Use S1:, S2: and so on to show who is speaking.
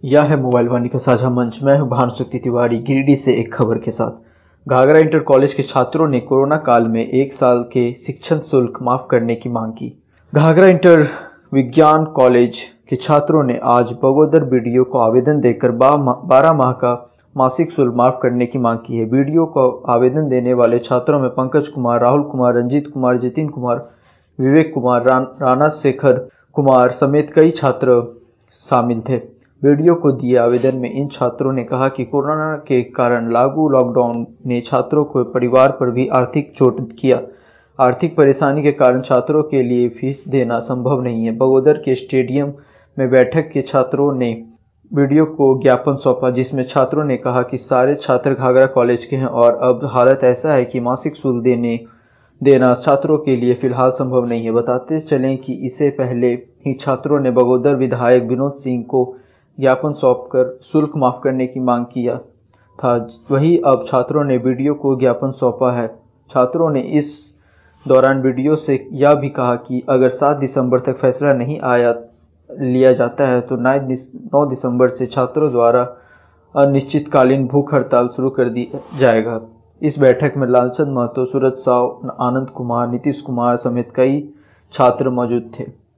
S1: यह है मोबाइल वाणी का साझा मंच। मैं हूं भानुशक्ति तिवारी, गिरिडीह से एक खबर के साथ। घाघरा इंटर कॉलेज के छात्रों ने कोरोना काल में 1 साल के शिक्षण शुल्क माफ करने की मांग की। घाघरा इंटर विज्ञान कॉलेज के छात्रों ने आज बगोदर बीडीओ को आवेदन देकर 12 माह का मासिक शुल्क माफ करने की मांग की है। बीडीओ को आवेदन देने वाले छात्रों में पंकज कुमार, राहुल कुमार, रंजीत कुमार, जितिन कुमार, विवेक कुमार, राणा शेखर कुमार समेत कई छात्र शामिल थे। बीडीओ को दिए आवेदन में इन छात्रों ने कहा कि कोरोना के कारण लागू लॉकडाउन ने छात्रों के परिवार पर भी आर्थिक चोट किया। आर्थिक परेशानी के कारण छात्रों के लिए फीस देना संभव नहीं है। बगोदर के स्टेडियम में बैठक के छात्रों ने बीडीओ को ज्ञापन सौंपा, जिसमें छात्रों ने कहा कि सारे छात्र घाघरा कॉलेज के हैं और अब हालत ऐसा है कि मासिक शुल्क देना छात्रों के लिए फिलहाल संभव नहीं है। बताते चलें कि इससे पहले ही छात्रों ने बगोदर विधायक विनोद सिंह को ज्ञापन सौंपकर शुल्क माफ करने की मांग किया था। वहीं अब छात्रों ने बीडीओ को ज्ञापन सौंपा है। छात्रों ने इस दौरान बीडीओ से यह भी कहा कि अगर 7 दिसंबर तक फैसला नहीं लिया जाता है तो 9 दिसंबर से छात्रों द्वारा अनिश्चितकालीन भूख हड़ताल शुरू कर दी जाएगा। इस बैठक में लालचंद महतो, सूरज साव, आनंद कुमार, नीतीश कुमार समेत कई छात्र मौजूद थे।